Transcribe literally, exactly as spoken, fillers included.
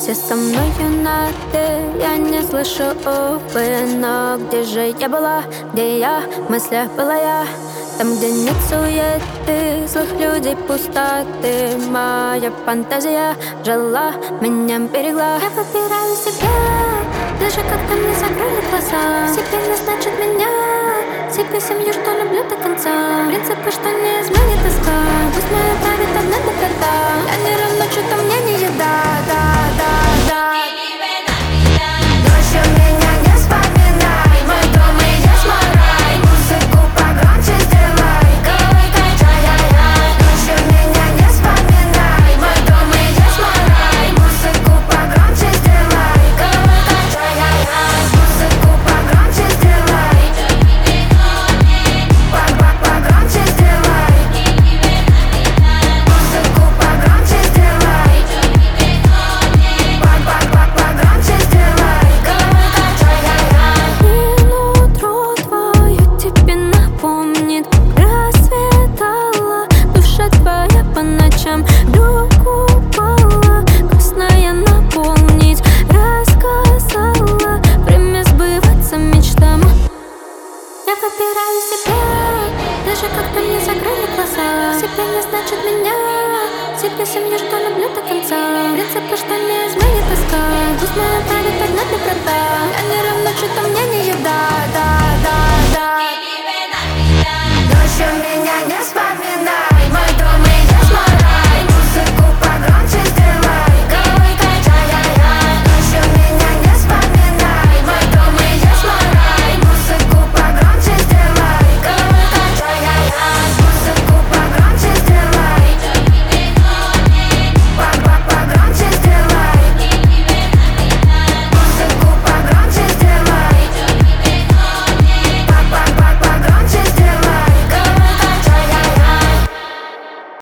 Все со мною на ты, я не слышу, увы. Но где же я была, где я, в мыслях была я? Там, где нет суеты, злых людей, пустоты. Моя фантазия жила, меня берегла. Я выбираю себя, даже когда мне закрыли глаза. Себе не значит меня, себе семью, что люблю до конца. Принципы, что не изменит тоска. Пусть моя правит одна до конца. Я не равно, что-то мне не еда, да, да, да. Ночью меня не вспоминай, мой дом и есть мой рай. Музыку погромче сделай, головой качай, ай-яй. Ночью меня не вспоминай, мой дом и есть мой рай. Музыку погромче сделай, головой качай, ай-яй. Музыку погромче сделай, погромче сделай. Музыку погромче сделай, погромче сделай, головой качай, ай-яй. И нутро твое тебе напомнит, расцветала душа твоя по ночам. Вдруг упала, грустная наполнить, рассказала время сбываться мечтам. Я выбираю себя, даже когда мне закрыли глаза. Себе не значит меня, себе семью, что люблю до конца. Принципы, что не изменит тоска. Пусть моя правит одна доброта. Я не равно, что-то мне не еда, да, да, да.